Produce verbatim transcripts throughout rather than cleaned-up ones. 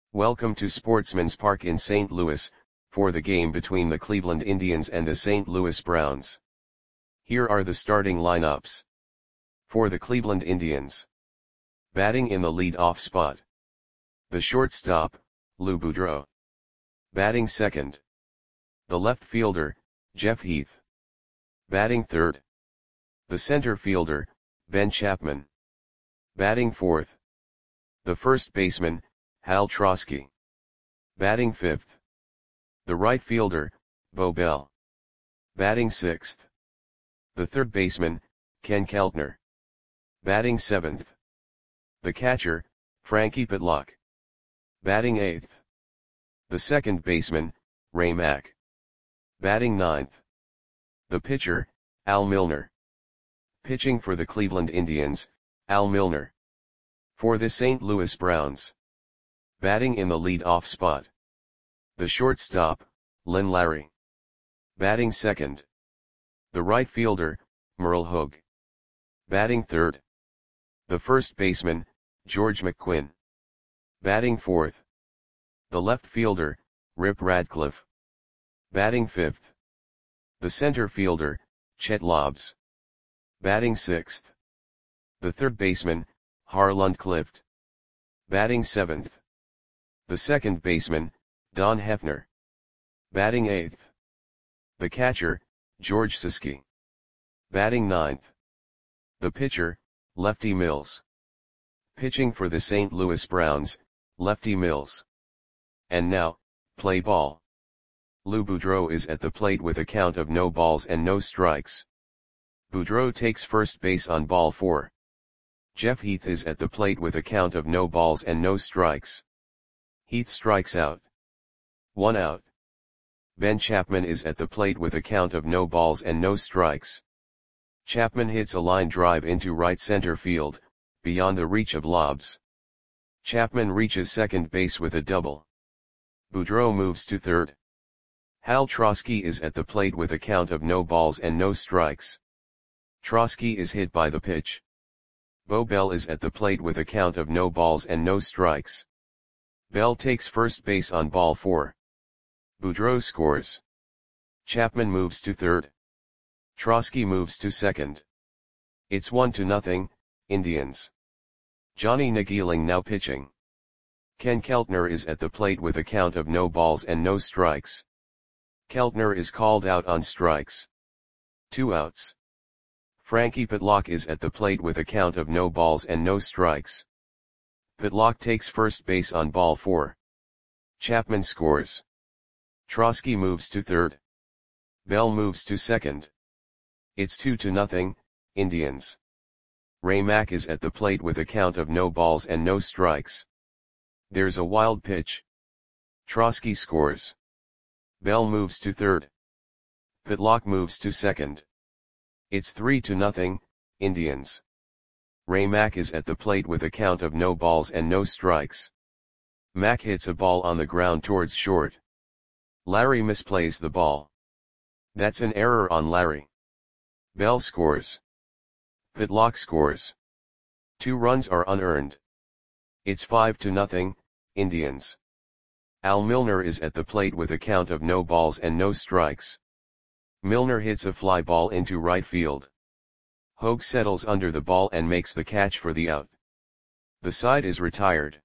Welcome to Sportsman's Park in Saint Louis, for the game between the Cleveland Indians and the Saint Louis Browns. Here are the starting lineups. For the Cleveland Indians. Batting in the lead-off spot. The shortstop, Lou Boudreau. Batting second. The left fielder, Jeff Heath. Batting third. The center fielder, Ben Chapman. Batting fourth. The first baseman, Hal Trosky. Batting fifth. The right fielder, Bo Bell. Batting sixth. The third baseman, Ken Keltner. Batting seventh. The catcher, Frankie Pitlock. Batting eighth. The second baseman, Ray Mack. Batting ninth. The pitcher, Al Milner. Pitching for the Cleveland Indians, Al Milner. For the Saint Louis Browns. Batting in the lead-off spot. The shortstop, Lynn Larry. Batting second. The right fielder, Merle Hogue. Batting third. The first baseman, George McQuinn. Batting fourth. The left fielder, Rip Radcliffe. Batting fifth. The center fielder, Chet Lobbs. Batting sixth. The third baseman, Harlan Clift. Batting seventh. The second baseman, Don Hefner. Batting eighth. The catcher, George Siski. Batting ninth. The pitcher, Lefty Mills. Pitching for the Saint Louis Browns, Lefty Mills. And now, play ball. Lou Boudreau is at the plate with a count of no balls and no strikes. Boudreau takes first base on ball four. Jeff Heath is at the plate with a count of no balls and no strikes. Heath strikes out. One out. Ben Chapman is at the plate with a count of no balls and no strikes. Chapman hits a line drive into right center field, beyond the reach of Lobbs. Chapman reaches second base with a double. Boudreau moves to third. Hal Trosky is at the plate with a count of no balls and no strikes. Trosky is hit by the pitch. Bo Bell is at the plate with a count of no balls and no strikes. Bell takes first base on ball four. Boudreau scores. Chapman moves to third. Trosky moves to second. It's one to nothing, Indians. Johnny Nagiling now pitching. Ken Keltner is at the plate with a count of no balls and no strikes. Keltner is called out on strikes. Two outs. Frankie Pitlock is at the plate with a count of no balls and no strikes. Pitlock takes first base on ball four. Chapman scores. Trosky moves to third. Bell moves to second. It's two to nothing, Indians. Ray Mack is at the plate with a count of no balls and no strikes. There's a wild pitch. Trosky scores. Bell moves to third. Pitlock moves to second. It's three to nothing, Indians. Ray Mack is at the plate with a count of no balls and no strikes. Mack hits a ball on the ground towards short. Larry misplays the ball. That's an error on Larry. Bell scores. Pitlock scores. Two runs are unearned. It's five to nothing, Indians. Al Milner is at the plate with a count of no balls and no strikes. Milner hits a fly ball into right field. Hogue settles under the ball and makes the catch for the out. The side is retired.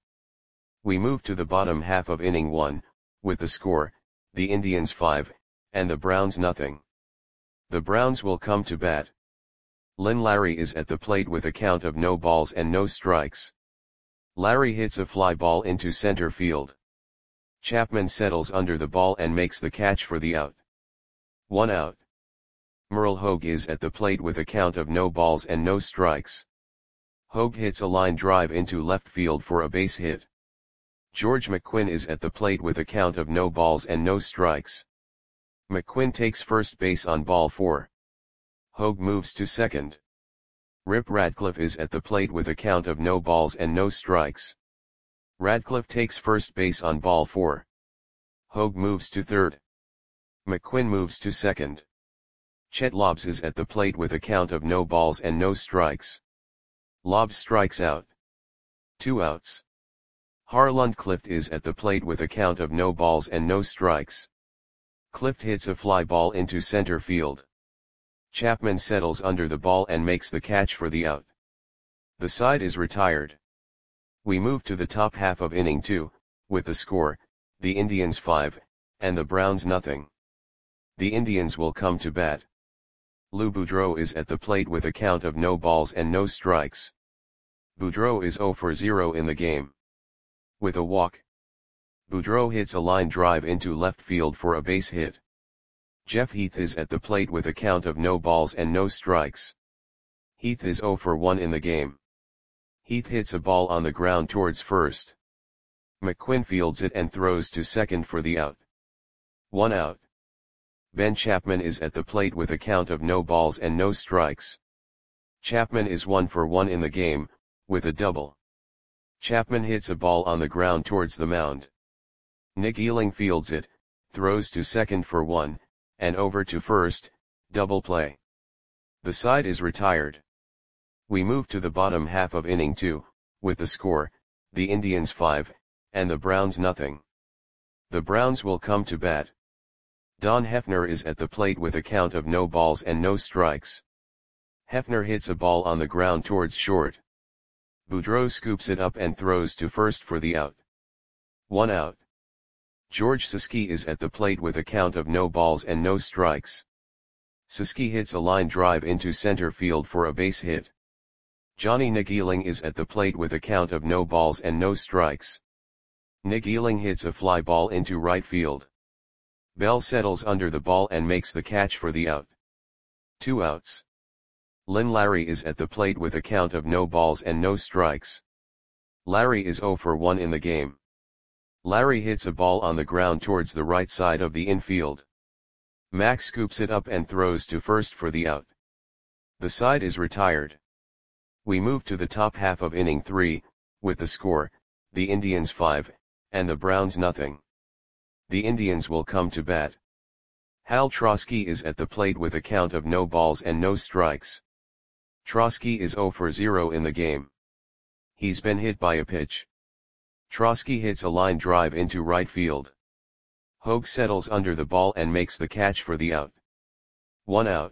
We move to the bottom half of inning one, with the score, the Indians five, and the Browns nothing. The Browns will come to bat. Lynn Larry is at the plate with a count of no balls and no strikes. Larry hits a fly ball into center field. Chapman settles under the ball and makes the catch for the out. One out. Merle Hogue is at the plate with a count of no balls and no strikes. Hogue hits a line drive into left field for a base hit. George McQuinn is at the plate with a count of no balls and no strikes. McQuinn takes first base on ball four. Hogue moves to second. Rip Radcliffe is at the plate with a count of no balls and no strikes. Radcliffe takes first base on ball four. Hogue moves to third. McQuinn moves to second. Chet Lobbs is at the plate with a count of no balls and no strikes. Lobbs strikes out. Two outs. Harlund Clift is at the plate with a count of no balls and no strikes. Clift hits a fly ball into center field. Chapman settles under the ball and makes the catch for the out. The side is retired. We move to the top half of inning two, with the score, the Indians five, and the Browns nothing. The Indians will come to bat. Lou Boudreau is at the plate with a count of no balls and no strikes. Boudreau is zero for zero in the game. With a walk, Boudreau hits a line drive into left field for a base hit. Jeff Heath is at the plate with a count of no balls and no strikes. Heath is zero for one in the game. Heath hits a ball on the ground towards first. McQuinn fields it and throws to second for the out. One out. Ben Chapman is at the plate with a count of no balls and no strikes. Chapman is one for one in the game, with a double. Chapman hits a ball on the ground towards the mound. Nick Ealing fields it, throws to second for one, and over to first, double play. The side is retired. We move to the bottom half of inning two, with the score, the Indians five, and the Browns nothing. The Browns will come to bat. Don Hefner is at the plate with a count of no balls and no strikes. Hefner hits a ball on the ground towards short. Boudreau scoops it up and throws to first for the out. One out. George Siski is at the plate with a count of no balls and no strikes. Siski hits a line drive into center field for a base hit. Johnny Nagieling is at the plate with a count of no balls and no strikes. Nagieling hits a fly ball into right field. Bell settles under the ball and makes the catch for the out. Two outs. Lynn Larry is at the plate with a count of no balls and no strikes. Larry is zero for one in the game. Larry hits a ball on the ground towards the right side of the infield. Max scoops it up and throws to first for the out. The side is retired. We move to the top half of inning three, with the score, the Indians five, and the Browns nothing. The Indians will come to bat. Hal Trosky is at the plate with a count of no balls and no strikes. Trosky is zero for zero in the game. He's been hit by a pitch. Trosky hits a line drive into right field. Hogue settles under the ball and makes the catch for the out. One out.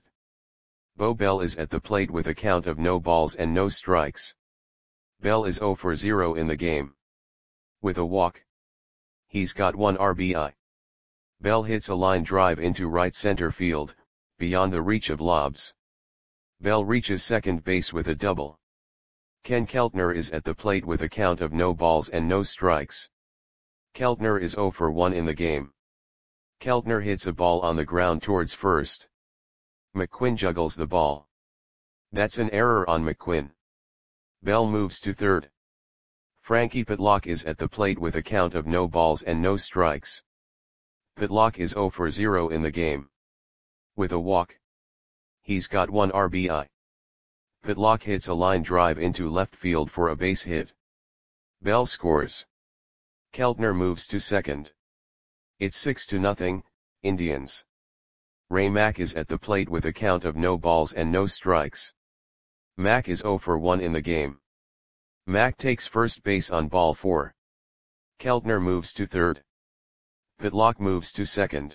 Bo Bell is at the plate with a count of no balls and no strikes. Bell is zero for zero in the game. With a walk, he's got one R B I. Bell hits a line drive into right center field, beyond the reach of lobs. Bell reaches second base with a double. Ken Keltner is at the plate with a count of no balls and no strikes. Keltner is zero for one in the game. Keltner hits a ball on the ground towards first. McQuinn juggles the ball. That's an error on McQuinn. Bell moves to third. Frankie Pitlock is at the plate with a count of no balls and no strikes. Pitlock is zero for zero in the game. With a walk, he's got one R B I. Pitlock hits a line drive into left field for a base hit. Bell scores. Keltner moves to second. It's six to nothing, Indians. Ray Mack is at the plate with a count of no balls and no strikes. Mack is zero for one in the game. Mack takes first base on ball four. Keltner moves to third. Pitlock moves to second.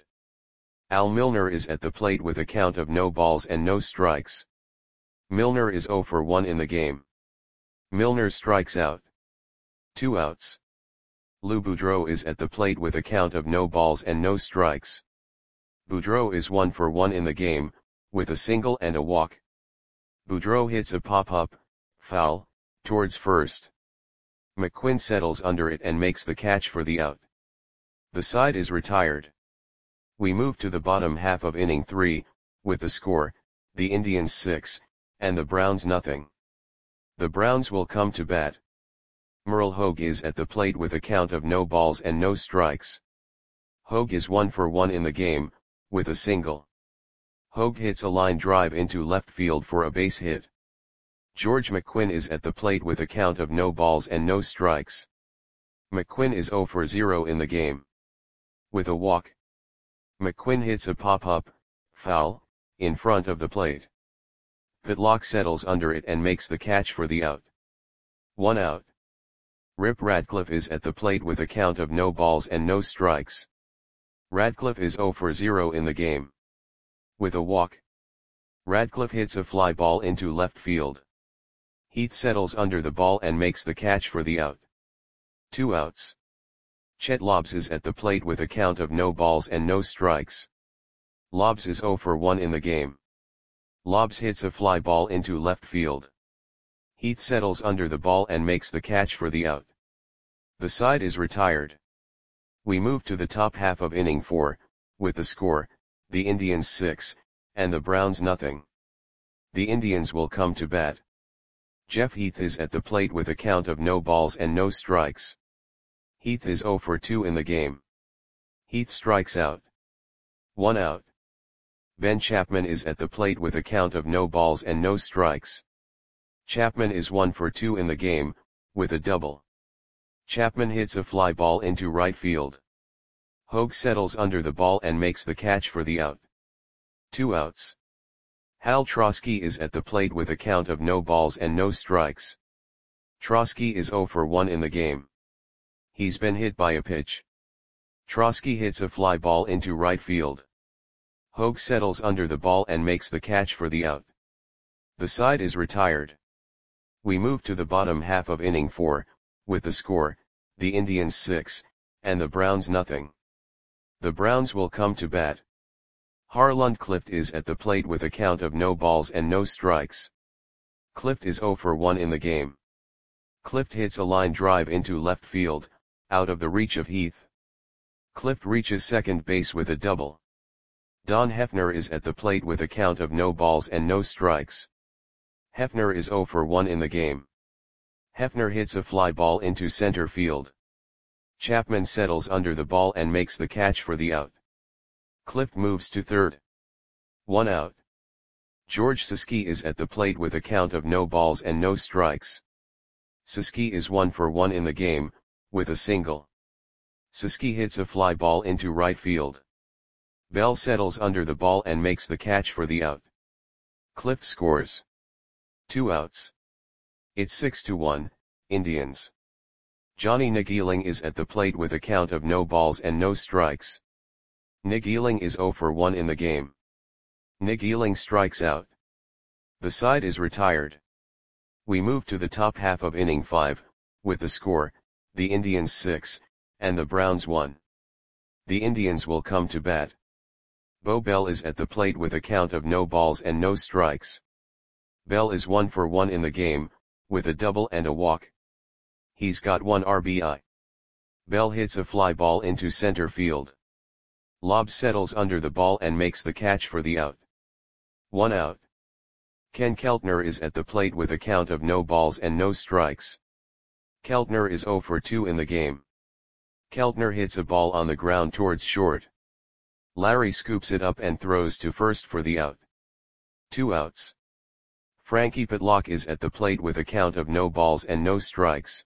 Al Milner is at the plate with a count of no balls and no strikes. Milner is zero for one in the game. Milner strikes out. Two outs. Lou Boudreau is at the plate with a count of no balls and no strikes. Boudreau is one for one in the game, with a single and a walk. Boudreau hits a pop-up, foul, towards first. McQuinn settles under it and makes the catch for the out. The side is retired. We move to the bottom half of inning three, with the score, the Indians six, and the Browns nothing. The Browns will come to bat. Merle Hogue is at the plate with a count of no balls and no strikes. Hogue is one for one in the game, with a single. Hogue hits a line drive into left field for a base hit. George McQuinn is at the plate with a count of no balls and no strikes. McQuinn is zero for zero in the game. With a walk, McQuinn hits a pop-up, foul, in front of the plate. Pitlock settles under it and makes the catch for the out. One out. Rip Radcliffe is at the plate with a count of no balls and no strikes. Radcliffe is zero for zero in the game. With a walk, Radcliffe hits a fly ball into left field. Heath settles under the ball and makes the catch for the out. Two outs. Chet Lobbs is at the plate with a count of no balls and no strikes. Lobbs is zero for one in the game. Lobbs hits a fly ball into left field. Heath settles under the ball and makes the catch for the out. The side is retired. We move to the top half of inning four, with the score, the Indians six, and the Browns nothing. The Indians will come to bat. Jeff Heath is at the plate with a count of no balls and no strikes. Heath is zero for two in the game. Heath strikes out. One out. Ben Chapman is at the plate with a count of no balls and no strikes. Chapman is one for two in the game, with a double. Chapman hits a fly ball into right field. Hogue settles under the ball and makes the catch for the out. Two outs. Hal Trosky is at the plate with a count of no balls and no strikes. Trosky is zero for one in the game. He's been hit by a pitch. Trosky hits a fly ball into right field. Hogue settles under the ball and makes the catch for the out. The side is retired. We move to the bottom half of inning four, with the score, the Indians six, and the Browns nothing. The Browns will come to bat. Harland Clift is at the plate with a count of no balls and no strikes. Clift is zero for one in the game. Clift hits a line drive into left field, out of the reach of Heath. Clift reaches second base with a double. Don Hefner is at the plate with a count of no balls and no strikes. Hefner is zero for one in the game. Hefner hits a fly ball into center field. Chapman settles under the ball and makes the catch for the out. Clift moves to third. One out. George Siski is at the plate with a count of no balls and no strikes. Siski is one for one in the game, with a single. Siski hits a fly ball into right field. Bell settles under the ball and makes the catch for the out. Clift scores. Two outs. It's six to one, Indians. Johnny Nageeling is at the plate with a count of no balls and no strikes. Nageeling is zero for one in the game. Nageeling strikes out. The side is retired. We move to the top half of inning five, with the score, the Indians six, and the Browns one. The Indians will come to bat. Bo Bell is at the plate with a count of no balls and no strikes. Bell is one for one in the game, with a double and a walk. He's got one R B I. Bell hits a fly ball into center field. Lobbs settles under the ball and makes the catch for the out. One out. Ken Keltner is at the plate with a count of no balls and no strikes. Keltner is zero for two in the game. Keltner hits a ball on the ground towards short. Larry scoops it up and throws to first for the out. Two outs. Frankie Pitlock is at the plate with a count of no balls and no strikes.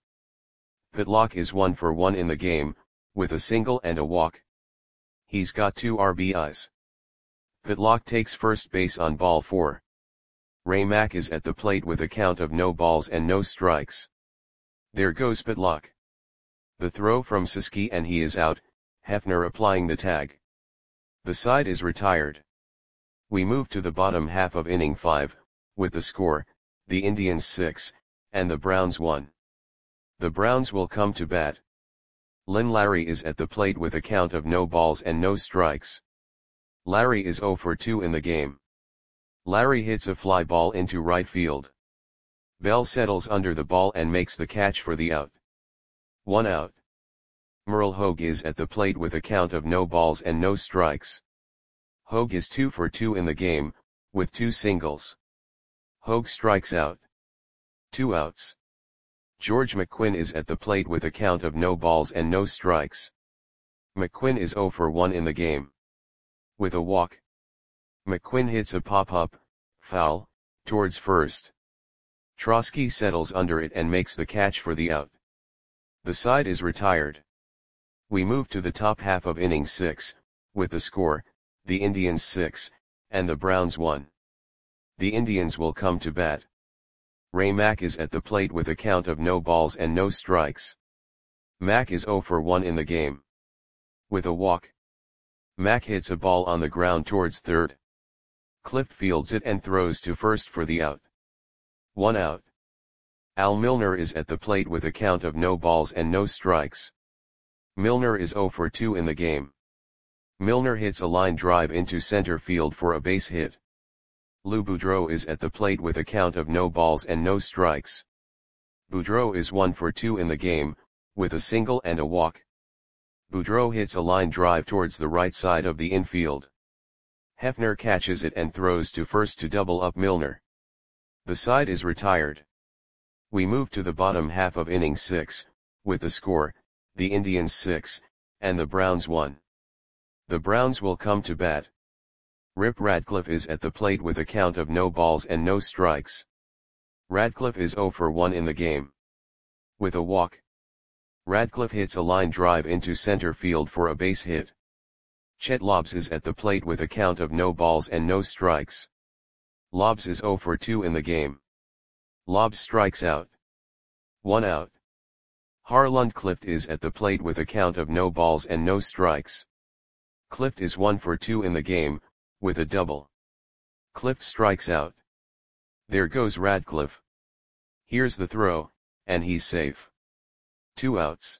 Pitlock is one for one in the game, with a single and a walk. He's got two R B Is. Pitlock takes first base on ball four. Ray Mack is at the plate with a count of no balls and no strikes. There goes Pitlock. The throw from Siski and he is out, Hefner applying the tag. The side is retired. We move to the bottom half of inning five, with the score, the Indians six, and the Browns one. The Browns will come to bat. Lynn Larry is at the plate with a count of no balls and no strikes. Larry is zero for two in the game. Larry hits a fly ball into right field. Bell settles under the ball and makes the catch for the out. One out. Merle Hogue is at the plate with a count of no balls and no strikes. Hogue is two for two in the game, with two singles. Hogue strikes out. Two outs. George McQuinn is at the plate with a count of no balls and no strikes. McQuinn is zero for one in the game. With a walk. McQuinn hits a pop-up, foul, towards first. Trosky settles under it and makes the catch for the out. The side is retired. We move to the top half of inning six, with the score, the Indians six, and the Browns one. The Indians will come to bat. Ray Mack is at the plate with a count of no balls and no strikes. Mac is zero for one in the game. With a walk. Mac hits a ball on the ground towards third. Clift fields it and throws to first for the out. One out. Al Milner is at the plate with a count of no balls and no strikes. Milner is zero for two in the game. Milner hits a line drive into center field for a base hit. Lou Boudreau is at the plate with a count of no balls and no strikes. Boudreau is one for two in the game, with a single and a walk. Boudreau hits a line drive towards the right side of the infield. Hefner catches it and throws to first to double up Milner. The side is retired. We move to the bottom half of inning six, with the score, the Indians six, and the Browns one. The Browns will come to bat. Rip Radcliffe is at the plate with a count of no balls and no strikes. Radcliffe is zero for one in the game. With a walk. Radcliffe hits a line drive into center field for a base hit. Chet Lobbs is at the plate with a count of no balls and no strikes. Lobbs is zero for two in the game. Lobbs strikes out. One out. Harlund Clift is at the plate with a count of no balls and no strikes. Clift is one for two in the game, with a double. Clift strikes out. There goes Radcliffe. Here's the throw, and he's safe. Two outs.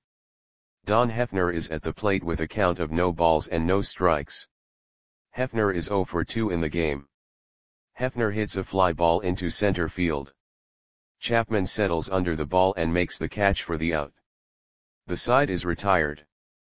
Don Hefner is at the plate with a count of no balls and no strikes. Hefner is zero for two in the game. Hefner hits a fly ball into center field. Chapman settles under the ball and makes the catch for the out. The side is retired.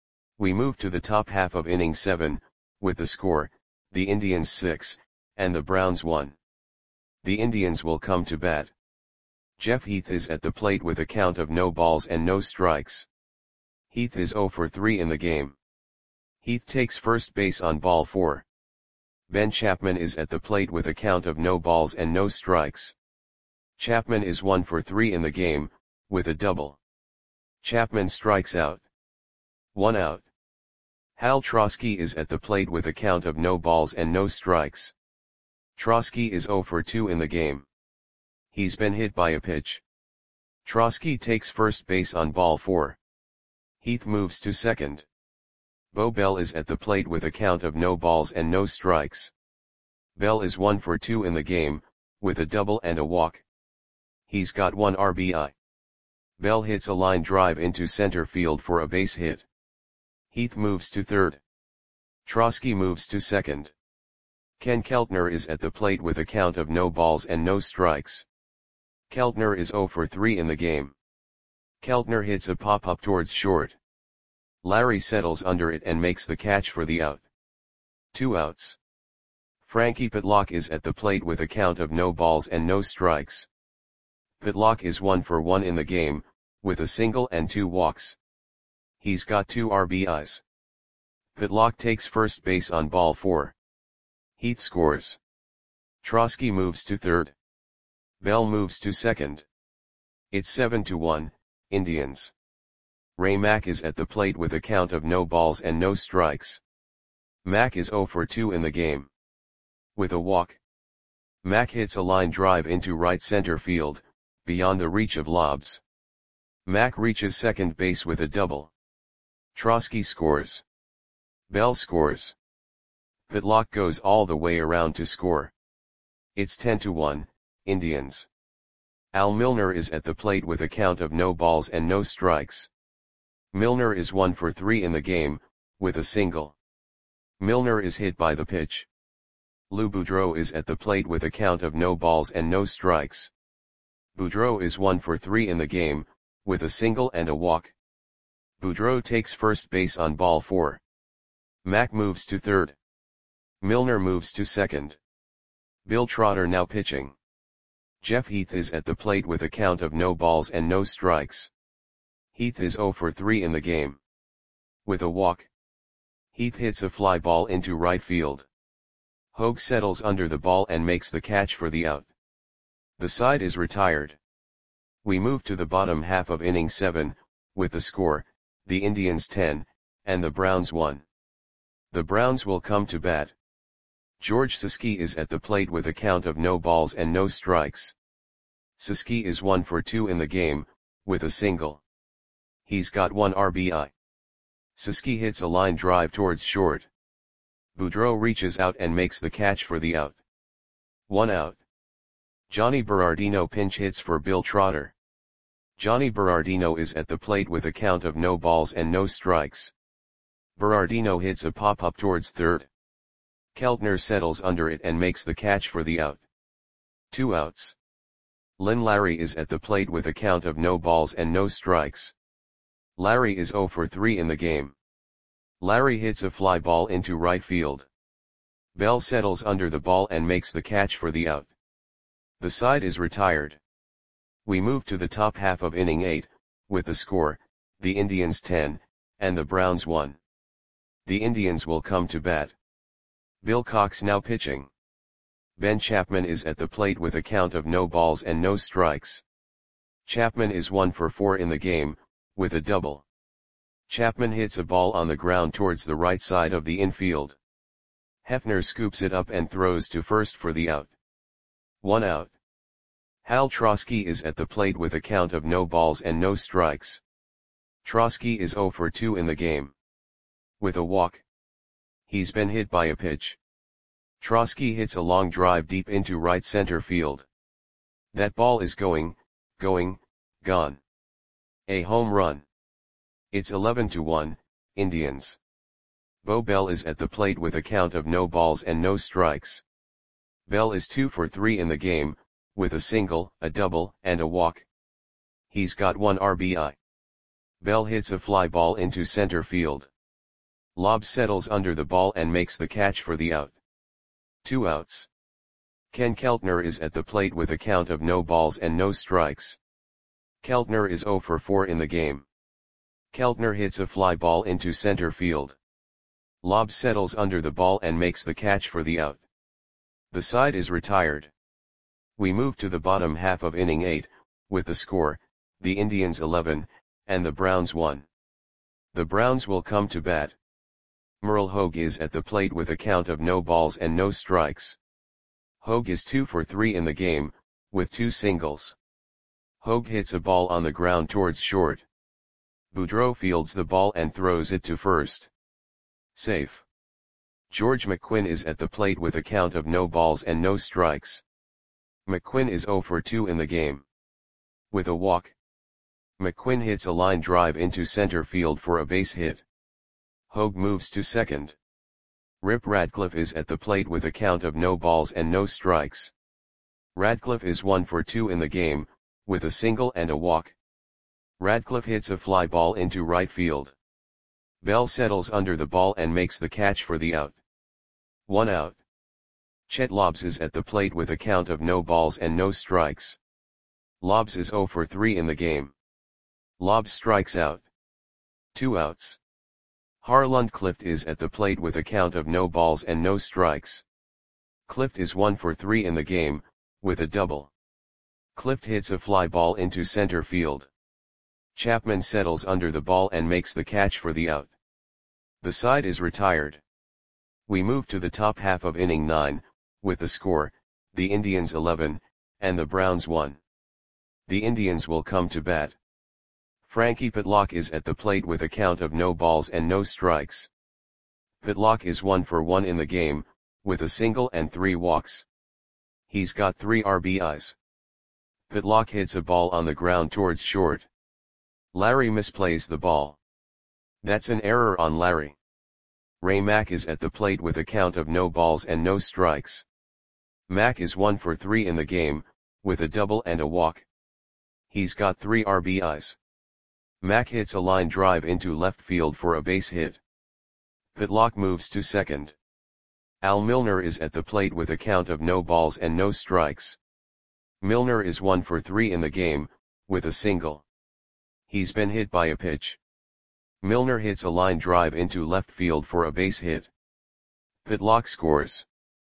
We move to the top half of inning seven, with the score, the Indians six, and the Browns one. The Indians will come to bat. Jeff Heath is at the plate with a count of no balls and no strikes. Heath is zero for three in the game. Heath takes first base on ball four. Ben Chapman is at the plate with a count of no balls and no strikes. Chapman is one for three in the game, with a double. Chapman strikes out. One out. Hal Trosky is at the plate with a count of no balls and no strikes. Trosky is zero for two in the game. He's been hit by a pitch. Trosky takes first base on ball four. Heath moves to second. Bo Bell is at the plate with a count of no balls and no strikes. Bell is one for two in the game, with a double and a walk. He's got one R B I. Bell hits a line drive into center field for a base hit. Heath moves to third. Trosky moves to second. Ken Keltner is at the plate with a count of no balls and no strikes. Keltner is zero for three in the game. Keltner hits a pop-up towards short. Larry settles under it and makes the catch for the out. Two outs. Frankie Pitlock is at the plate with a count of no balls and no strikes. Pitlock is one for one in the game, with a single and two walks. He's got two R B Is. Pitlock takes first base on ball four. Heath scores. Trosky moves to third. Bell moves to second. It's seven to one, Indians. Ray Mack is at the plate with a count of no balls and no strikes. Mack is zero for two in the game. With a walk. Mack hits a line drive into right center field, beyond the reach of Lobbs. Mack reaches second base with a double. Trosky scores. Bell scores. Pitlock goes all the way around to score. It's ten to one, Indians. Al Milner is at the plate with a count of no balls and no strikes. Milner is one for three in the game, with a single. Milner is hit by the pitch. Lou Boudreau is at the plate with a count of no balls and no strikes. Boudreau is one for three in the game, with a single and a walk. Boudreau takes first base on ball four. Mack moves to third. Milner moves to second. Bill Trotter now pitching. Jeff Heath is at the plate with a count of no balls and no strikes. Heath is zero for three in the game. With a walk. Heath hits a fly ball into right field. Hogue settles under the ball and makes the catch for the out. The side is retired. We move to the bottom half of inning seven, with the score, the Indians ten, and the Browns one. The Browns will come to bat. George Siskey is at the plate with a count of no balls and no strikes. Siskey is one for two in the game, with a single. He's got one R B I. Suski hits a line drive towards short. Boudreau reaches out and makes the catch for the out. One out. Johnny Berardino pinch hits for Bill Trotter. Johnny Berardino is at the plate with a count of no balls and no strikes. Berardino hits a pop-up towards third. Keltner settles under it and makes the catch for the out. Two outs. Lynn Larry is at the plate with a count of no balls and no strikes. Larry is oh for three in the game. Larry hits a fly ball into right field. Bell settles under the ball and makes the catch for the out. The side is retired. We move to the top half of inning eight, with the score, the Indians ten, and the Browns one. The Indians will come to bat. Bill Cox now pitching. Ben Chapman is at the plate with a count of no balls and no strikes. Chapman is one for four in the game, with a double. Chapman hits a ball on the ground towards the right side of the infield. Hefner scoops it up and throws to first for the out. One out. Hal Trosky is at the plate with a count of no balls and no strikes. Trosky is oh for two in the game. With a walk. He's been hit by a pitch. Trosky hits a long drive deep into right center field. That ball is going, going, gone. A home run. It's eleven to one, Indians. Bo Bell is at the plate with a count of no balls and no strikes. Bell is two for three in the game, with a single, a double, and a walk. He's got one R B I. Bell hits a fly ball into center field. Lobb settles under the ball and makes the catch for the out. Two outs. Ken Keltner is at the plate with a count of no balls and no strikes. Keltner is oh for four in the game. Keltner hits a fly ball into center field. Lobb settles under the ball and makes the catch for the out. The side is retired. We move to the bottom half of inning eight, with the score, the Indians eleven, and the Browns one. The Browns will come to bat. Merle Hogue is at the plate with a count of no balls and no strikes. Hogue is two for three in the game, with two singles. Hogue hits a ball on the ground towards short. Boudreau fields the ball and throws it to first. Safe. George McQuinn is at the plate with a count of no balls and no strikes. McQuinn is oh for two in the game. With a walk. McQuinn hits a line drive into center field for a base hit. Hogue moves to second. Rip Radcliffe is at the plate with a count of no balls and no strikes. Radcliffe is one for two in the game, with a single and a walk. Radcliffe hits a fly ball into right field. Bell settles under the ball and makes the catch for the out. One out. Chet Lobbs is at the plate with a count of no balls and no strikes. Lobbs is oh for three in the game. Lobbs strikes out. Two outs. Harland Clift is at the plate with a count of no balls and no strikes. Clift is one for three in the game, with a double. Clift hits a fly ball into center field. Chapman settles under the ball and makes the catch for the out. The side is retired. We move to the top half of inning nine, with the score, the Indians eleven, and the Browns one. The Indians will come to bat. Frankie Pitlock is at the plate with a count of no balls and no strikes. Pitlock is one for one in the game, with a single and three walks. He's got three R B Is. Pitlock hits a ball on the ground towards short. Larry misplays the ball. That's an error on Larry. Ray Mack is at the plate with a count of no balls and no strikes. Mack is one for three in the game, with a double and a walk. He's got three R B Is. Mack hits a line drive into left field for a base hit. Pitlock moves to second. Al Milner is at the plate with a count of no balls and no strikes. Milner is one for three in the game, with a single. He's been hit by a pitch. Milner hits a line drive into left field for a base hit. Pitlock scores.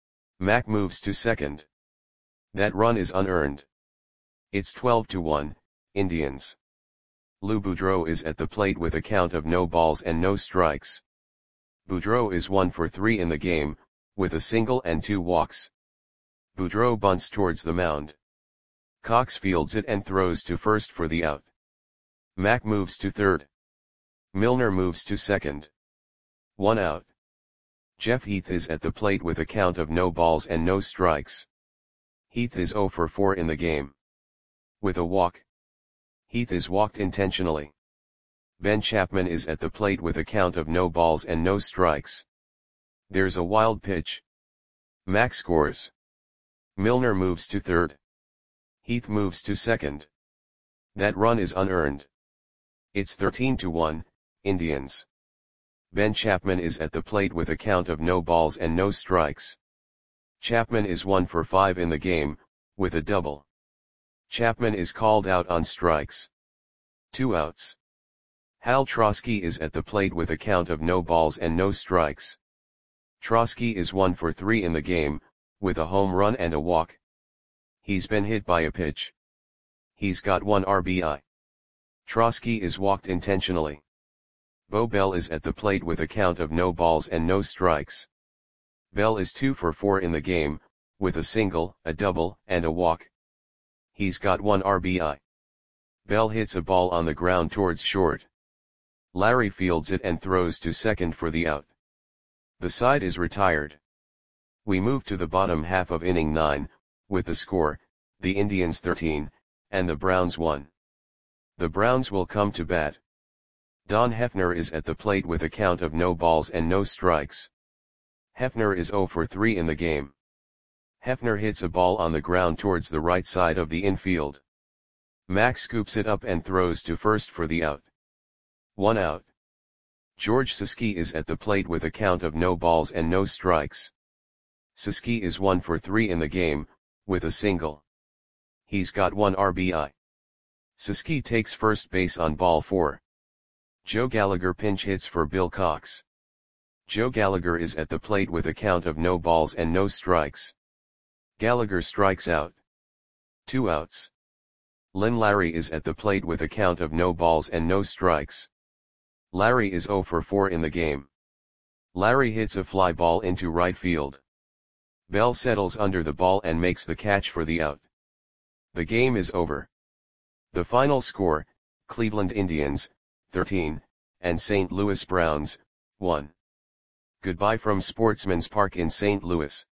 Mack moves to second. That run is unearned. It's twelve to one, Indians. Lou Boudreau is at the plate with a count of no balls and no strikes. Boudreau is one for three in the game, with a single and two walks. Boudreau bunts towards the mound. Cox fields it and throws to first for the out. Mack moves to third. Milner moves to second. One out. Jeff Heath is at the plate with a count of no balls and no strikes. Heath is zero for four in the game. With a walk. Heath is walked intentionally. Ben Chapman is at the plate with a count of no balls and no strikes. There's a wild pitch. Mack scores. Milner moves to third. Heath moves to second. That run is unearned. It's thirteen to one, Indians. Ben Chapman is at the plate with a count of no balls and no strikes. Chapman is one for five in the game, with a double. Chapman is called out on strikes. Two outs. Hal Trosky is at the plate with a count of no balls and no strikes. Trosky is one for three in the game, with a home run and a walk. He's been hit by a pitch. He's got one R B I. Trosky is walked intentionally. Bo Bell is at the plate with a count of no balls and no strikes. Bell is two for four in the game, with a single, a double, and a walk. He's got one R B I. Bell hits a ball on the ground towards short. Larry fields it and throws to second for the out. The side is retired. We move to the bottom half of inning nine, with the score, the Indians thirteen, and the Browns one. The Browns will come to bat. Don Hefner is at the plate with a count of no balls and no strikes. Hefner is zero for three in the game. Hefner hits a ball on the ground towards the right side of the infield. Mack scoops it up and throws to first for the out. One out. George Siski is at the plate with a count of no balls and no strikes. Siski is one for three in the game, with a single. He's got one R B I. Siski takes first base on ball four. Joe Gallagher pinch hits for Bill Cox. Joe Gallagher is at the plate with a count of no balls and no strikes. Gallagher strikes out. Two outs. Lynn Larry is at the plate with a count of no balls and no strikes. Larry is zero for four in the game. Larry hits a fly ball into right field. Bell settles under the ball and makes the catch for the out. The game is over. The final score, Cleveland Indians, thirteen, and Saint Louis Browns, one. Goodbye from Sportsman's Park in Saint Louis.